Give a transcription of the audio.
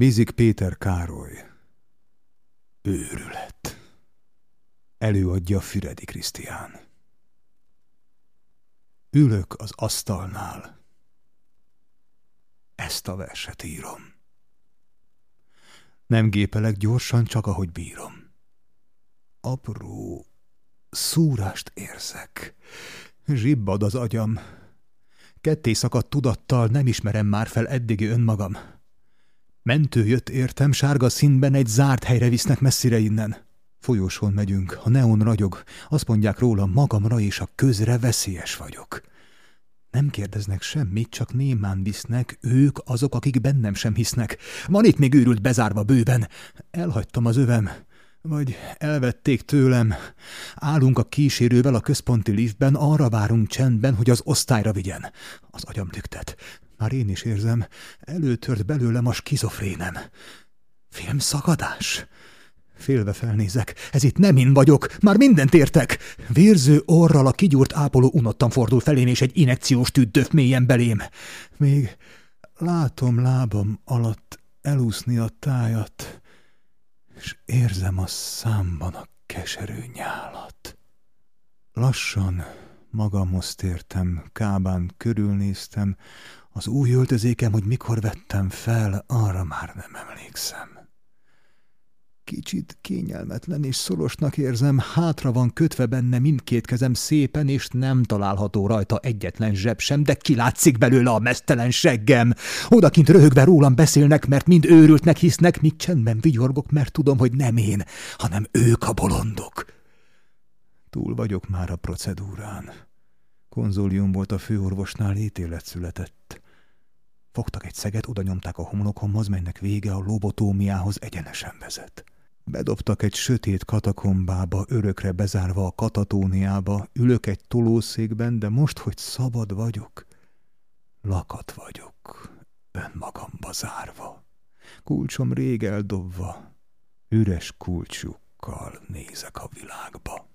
Bizzik Péter Károly. Őrület. Előadja Füredi Krisztián. Ülök az asztalnál. Ezt a verset írom. Nem gépelek gyorsan, csak ahogy bírom. Apró szúrást érzek. Zsibbad az agyam. Ketté szakadt tudattal nem ismerem már fel eddigi önmagam. Mentő jött értem, sárga színben egy zárt helyre visznek messzire innen. Folyosón megyünk, a neon ragyog, azt mondják rólam, magamra és a közre veszélyes vagyok. Nem kérdeznek semmit, csak némán visznek, ők azok, akik bennem sem hisznek. Van itt még őrült bezárva bőven. Elhagytam az övem, vagy elvették tőlem. Állunk a kísérővel a központi liftben, arra várunk csendben, hogy az osztályra vigyen. Az agyam tüktet. Már én is érzem, előtört belőlem a skizofrénem. Filmszakadás? Félve felnézek. Ez itt nem én vagyok, már mindent értek. Vérző orral a kigyúrt ápoló unottan fordul felém, és egy injekciós tűt döf mélyen belém. Még látom lábam alatt elúszni a tájat, és érzem a számban a keserű nyálat. Lassan magamhoz tértem, kábán körülnéztem. Az új öltözékem, hogy mikor vettem fel, arra már nem emlékszem. Kicsit kényelmetlen és szorosnak érzem, hátra van kötve benne mindkét kezem szépen, és nem található rajta egyetlen zseb sem, de kilátszik belőle a meztelen seggem. Odakint röhögve rólam beszélnek, mert mind őrültnek hisznek, míg csendben vigyorgok, mert tudom, hogy nem én, hanem ők a bolondok. Túl vagyok már a procedúrán. Konzólium volt a főorvosnál, ítélet született. Fogtak egy szeget, oda nyomták a homlokomhoz, melynek vége a lobotómiához egyenesen vezet. Bedobtak egy sötét katakombába, örökre bezárva a katatóniába, ülök egy tolószékben, de most, hogy szabad vagyok, lakat vagyok, önmagamba zárva. Kulcsom rég eldobva, üres kulcsukkal nézek a világba.